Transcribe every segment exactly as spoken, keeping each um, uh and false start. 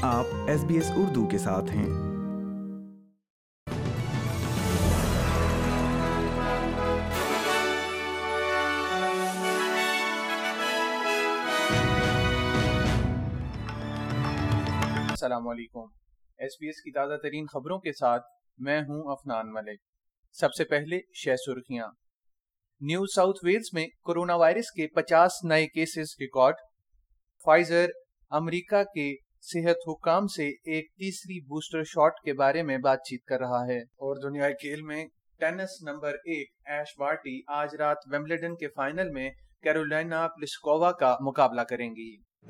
آپ S B S Urdu کے ساتھ ہیں۔ السلام علیکم۔ ایس بی ایس کی تازہ ترین خبروں کے ساتھ میں ہوں افنان ملک۔ سب سے پہلے شہ سرخیاں۔ نیو ساؤتھ ویلز میں کرونا وائرس کے پچاس نئے کیسز ریکارڈ۔ فائزر امریکہ کے صحت حکام سے ایک تیسری بوسٹر شاٹ کے بارے میں بات چیت کر رہا ہے۔ اور دنیا کھیل میں ٹینس نمبر ایک ایش بارٹی آج رات ویمبلڈن کے فائنل میں کیرولینا پلسکووا کا مقابلہ کریں گی۔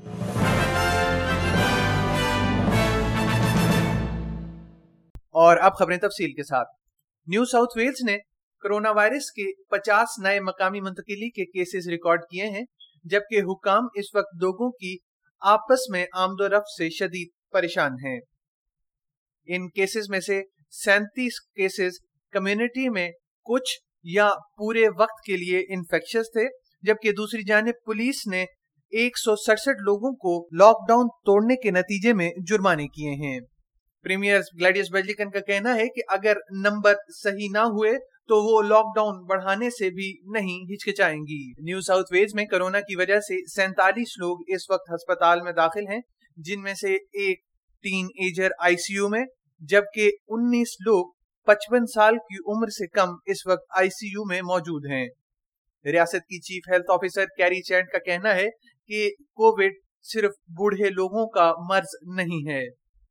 اور اب خبریں تفصیل کے ساتھ۔ نیو ساؤتھ ویلز نے کرونا وائرس کے پچاس نئے مقامی منتقلی کے کیسز ریکارڈ کیے ہیں، جبکہ حکام اس وقت لوگوں کی آپس میں آمد و رفت سے شدید پریشان ہیں۔ ان کیسز میں سے سینتیس کیسز کمیونٹی میں کچھ یا پورے وقت کے لیے انفیکشس تھے، جبکہ دوسری جانب پولیس نے ایک سو سڑسٹھ لوگوں کو لاک ڈاؤن توڑنے کے نتیجے میں جرمانے کیے ہیں۔ پریمیئر گلیڈیس بیلجیکن کا کہنا ہے کہ اگر نمبر صحیح نہ ہوئے تو وہ لاک ڈاؤن بڑھانے سے بھی نہیں ہچکچائیں گی۔ نیو ساؤتھ ویلز میں کرونا کی وجہ سے سینتالیس لوگ اس وقت ہسپتال میں داخل ہیں، جن میں سے ایک teenager I C U میں، جبکہ انیس لوگ پچپن سال کی عمر سے کم اس وقت آئی سی یو میں موجود ہیں۔ ریاست کی chief health officer Kerry Chant کا کہنا ہے کہ کووڈ صرف بوڑھے لوگوں کا مرض نہیں ہے۔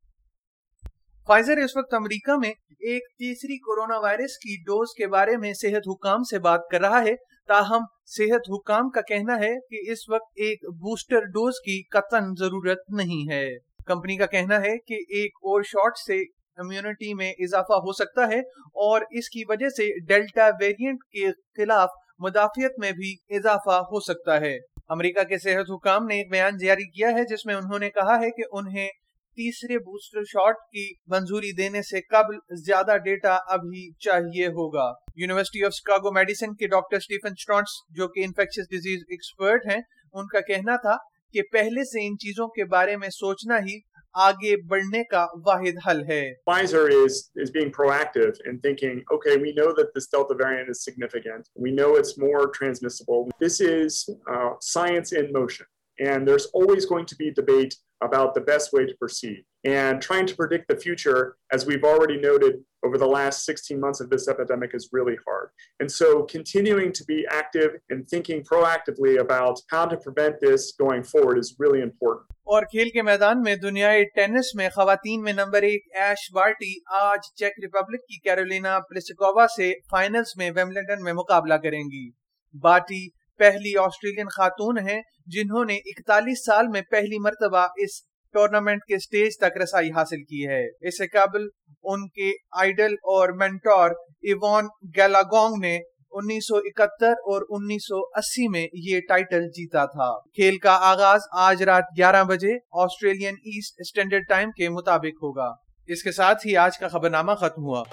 فائزر اس وقت امریکہ میں ایک تیسری کورونا وائرس کی ڈوز کے بارے میں صحت حکام سے بات کر رہا ہے، تاہم صحت حکام کا کہنا ہے کہ اس وقت ایک بوسٹر ڈوز کی قطعاً ضرورت نہیں ہے۔ کمپنی کا کہنا ہے کہ ایک اور شاٹ سے امیونٹی میں اضافہ ہو سکتا ہے اور اس کی وجہ سے ڈیلٹا ویریئنٹ کے خلاف مدافعت میں بھی اضافہ ہو سکتا ہے۔ امریکہ کے صحت حکام نے ایک بیان جاری کیا ہے جس میں انہوں نے کہا ہے کہ انہیں تیسرے بوسٹر شاٹ کی منظوری دینے سے قبل زیادہ ڈیٹا ابھی چاہیے ہوگا۔ یونیورسٹی آف شکاگو میڈیسن کے ڈاکٹر اسٹیفن اسٹرانٹس، جو کہ انفیکشس ڈیزیز ایکسپرٹ ہیں، ان کا کہنا تھا کہ پہلے سے ان چیزوں کے بارے میں سوچنا ہی آگے بڑھنے کا واحد حل ہے۔ Pfizer is is being proactive in thinking, okay, we know that this Delta variant is significant. We know it's more transmissible. This is uh, science in motion. And there's always going to be debate about the best way to proceed. And trying to predict the future, as we've already noted over the last sixteen months of this epidemic, is really hard. And so continuing to be active and thinking proactively about how to prevent this going forward is really important. اور کھیل کے میدان میں دنیائے tennis میں خواتین میں number ایک Ash Barty آج چیک ریپبلک کی کیرولینا پلسکووا سے فائنلز میں ویمبلڈن میں مقابلہ کریں گی۔ بارٹی پہلی آسٹریلین خاتون ہیں جنہوں نے اکتالیس سال میں پہلی مرتبہ اس ٹورنامنٹ کے سٹیج تک رسائی حاصل کی ہے۔ اس سے قبل ان کے آئیڈل اور مینٹور ایوان گیلاگونگ نے انیس سو اکہتر اور انیس سو اسی میں یہ ٹائٹل جیتا تھا۔ کھیل کا آغاز آج رات گیارہ بجے آسٹریلین ایسٹ اسٹینڈرڈ ٹائم کے مطابق ہوگا۔ اس کے ساتھ ہی آج کا خبرنامہ ختم ہوا۔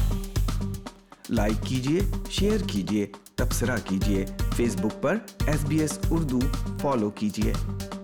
لائک کیجیے، شیئر کیجیے، تبصرہ کیجیے، فیس بک پر S B S Urdu follow کیجیے۔